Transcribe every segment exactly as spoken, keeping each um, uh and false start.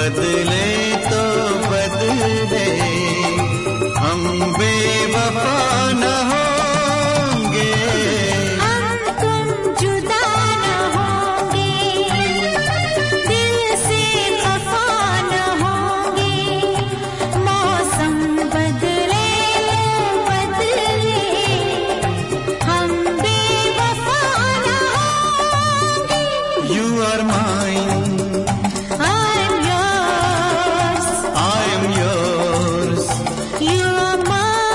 बदले तो बदले, हम बेवफा न होंगे, हम तुम जुदा न होंगे, दिल से खफा न होंगे, मौसम बदले तो बदले, हम बेवफा न होंगे। You are mine, I'm yours, I am yours. you are mine.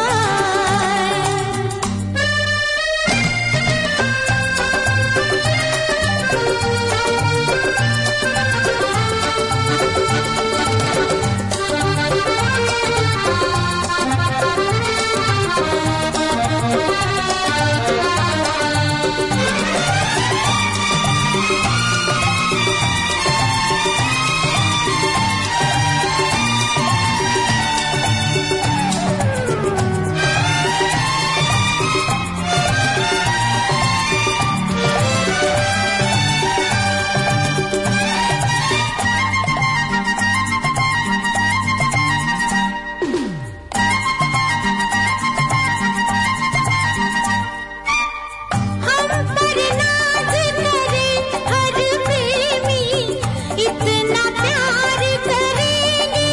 हम पर नाज करे हर प्रेमी, इतना प्यार करेंगे,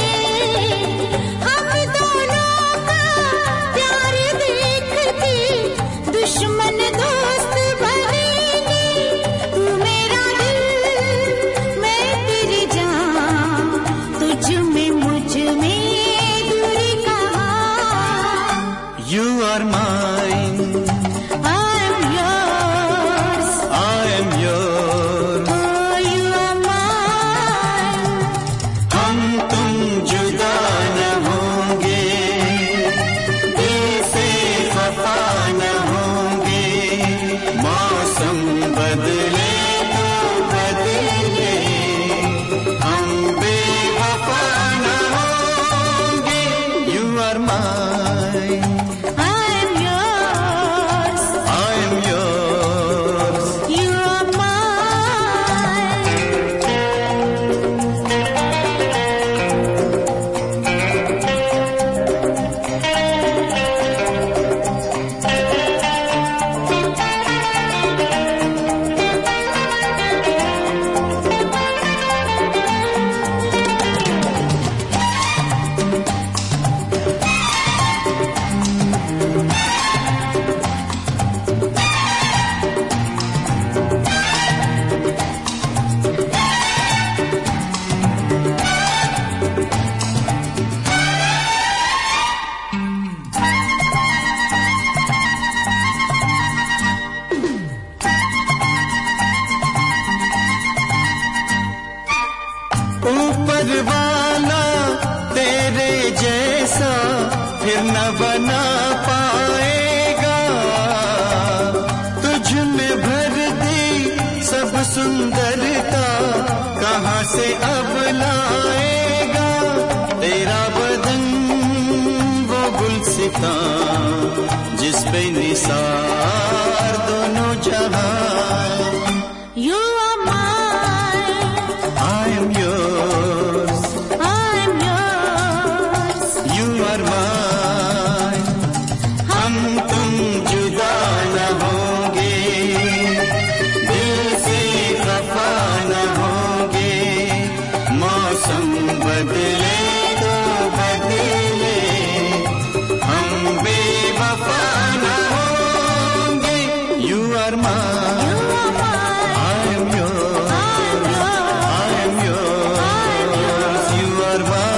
हम दोनों का प्यार देखते दुश्मन दोस्त बनेंगे। तू मेरा दिल, मैं तेरी जान, तुझ में मुझ में दूरी कहाँ। You are mine, I'm yours, I am yours. oh you are mine. हम तुम जुदा न होंगे, दिल से खफा न होंगे, मौसम बदले तो बदले, हम बेवफा न होंगे। You are mine, I'm yours, I am yours. you are mine. ऊपर वाला तेरे जैसा फिर न बना पाएगा, तुझ में भर दी सब सुंदरता कहाँ से अब लाएगा। तेरा बदन वो गुलसिता जिस पे निसार दोनों जहां। You are mine, I am yours, I'm yours. you are mine. हम तुम जुदा न होंगे, दिल से खफा न होंगे, मौसम बदले तो बदले, हम बेवफा न होंगे। You are mine, You are mine, I am yours, I'm yours, I am yours, I'm yours. you are mine.